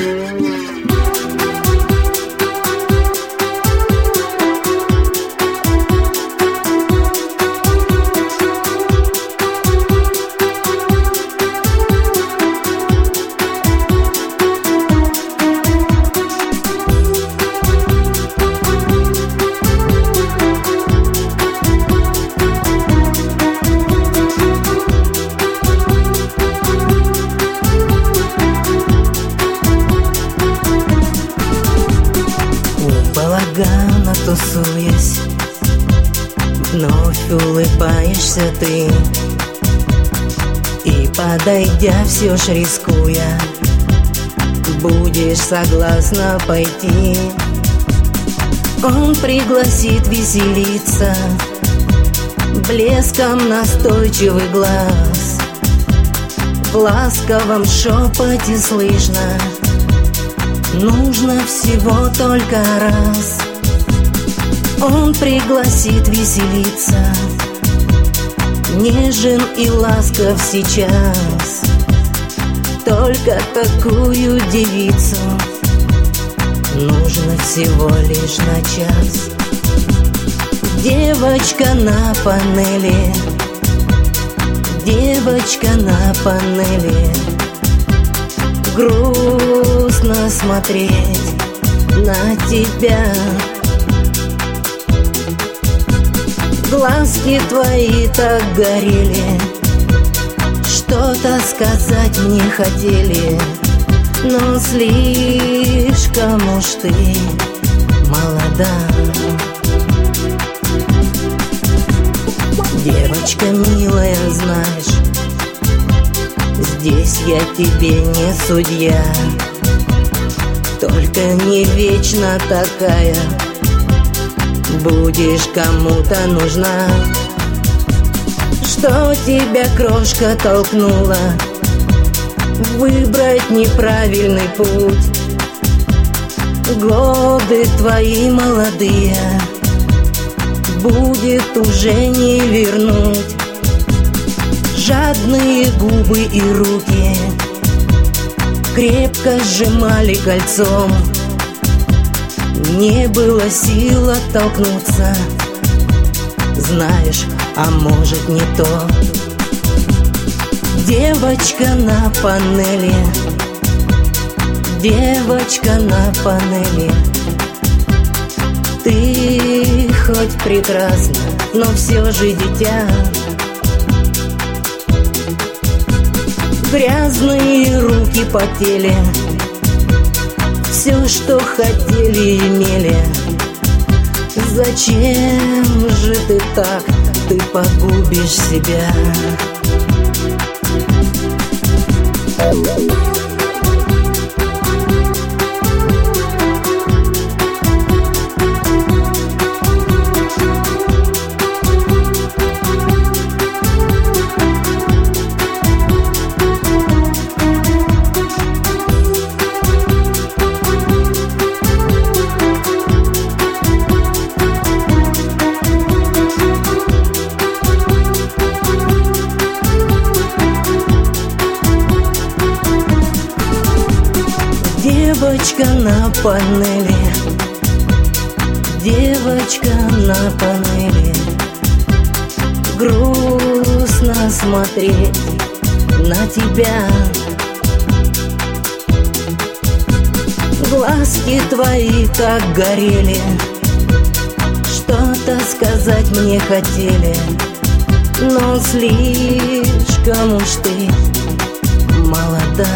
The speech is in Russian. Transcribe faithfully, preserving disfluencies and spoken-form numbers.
Балагана тусуясь, вновь улыбаешься ты, и, подойдя, все ж рискуя, будешь согласна пойти. Он пригласит веселиться, блеском настойчивый глаз, в ласковом шепоте слышно: нужно всего только раз. Он пригласит веселиться, нежен и ласков сейчас. Только такую девицу нужно всего лишь на час. Девочка на панели, девочка на панели, грустно смотреть на тебя. Глазки твои так горели, что-то сказать мне хотели, но слишком уж ты молода. Девочка милая, знаешь, здесь я тебе не судья, только не вечно такая, будешь кому-то нужна. Что тебя, крошка, толкнула выбрать неправильный путь? Годы твои молодые будет уже не вернуть. Жадные губы и руки крепко сжимали кольцом, не было сил оттолкнуться. Знаешь, а может не то. Девочка на панели, девочка на панели, ты хоть прекрасна, но все же дитя. Грязные руки потели, все, что хотели, имели. Зачем же ты так, ты погубишь себя? Девочка на панели, девочка на панели, грустно смотреть на тебя. Глазки твои так горели, что-то сказать мне хотели, но слишком уж ты молода.